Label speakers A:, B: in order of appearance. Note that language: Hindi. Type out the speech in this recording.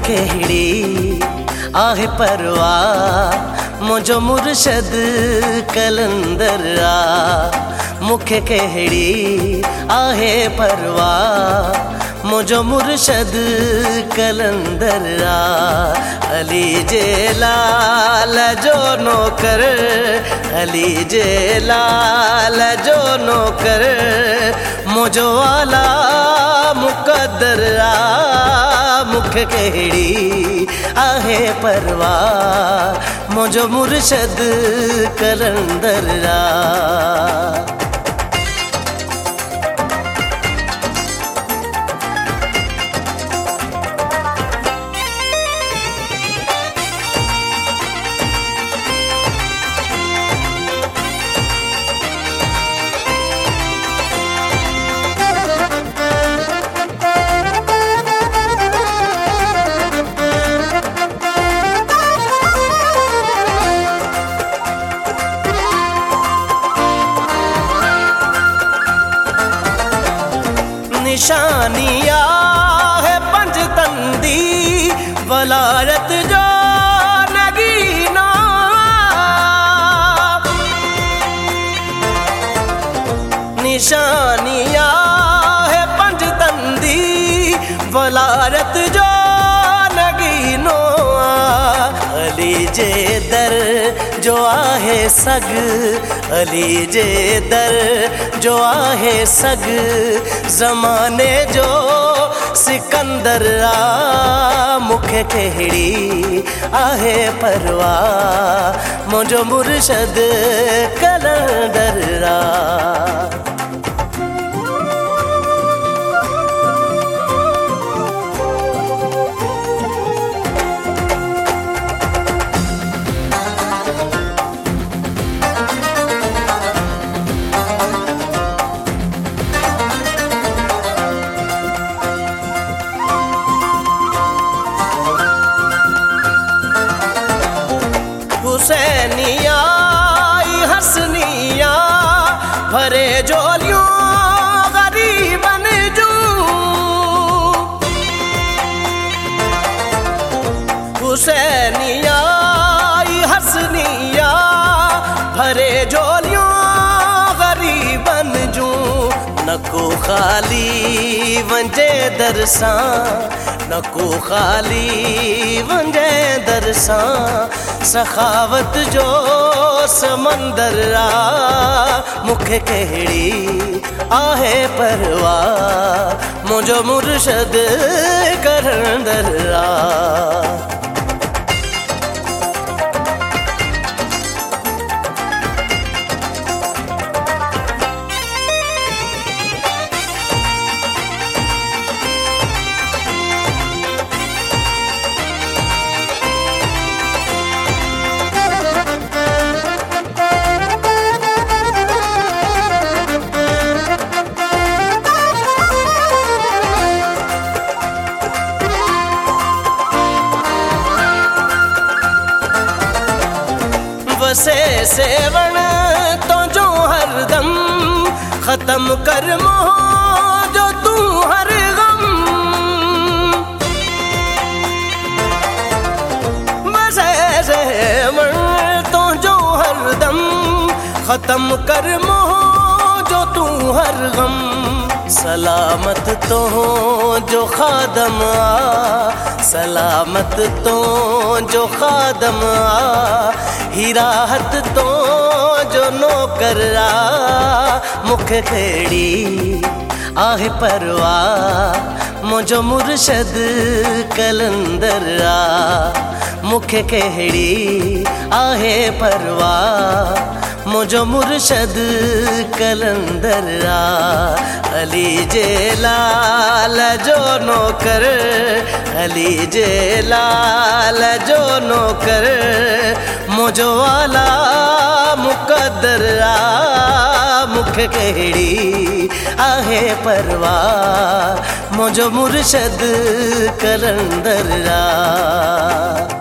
A: कहिड़ी आहे परवाह मुझो मुर्शद कलंदर मुखे कहिड़ी आहे परवाह मुझो मुर्शद कलंदर अली जे लाल जो नौकर अली जे लाल जो नौकर मुझो वाला मुकद्दर मुखे कहिड़ी आहे परवाह मुझो मुर्शद कलंदर निशानिया है पंजतंदी वलायत जो नगीना निशानिया है पंजतंदी वलायत जो नगीनो अली जे दर जो आहे सग अली जे दर जो आहे सग ज़माने जो सिकंदर मुखे कहिड़ी आहे परवाह मुझो मुर्शद कलंदर हुसैनिया हसनिया भरे जोलियों गरीबन जू हुसैनिया हसनिया भरे जोलियों गरीबन जू नको खाली वंजे दरसा नको खाली वंजे दरसा सखावत जो समंदर मुखे कहिड़ी आहे परवाह मुझो मुर्शद कलंदर से सेवण तो जो हरदम खत्म कर मोह जो तू हर गम बसे सेवण तो जो हरदम खत्म कर मोह जो तू हर गम सलामत तो जो खादम सलामत तो जो खादम हिराहत तो जो नौकर मुखे कहिड़ी आहे परवाह मुझो मुर्शद कलंदर मुखे कहिड़ी आहे परवाह मुझो मुर्शद कलंदर अली जे लाल जो नौकर अली जे लाल जो नौकर मुझो वाला मुकद्दर मुखे कहिड़ी आहे परवाह मुझो मुर्शद कलंदर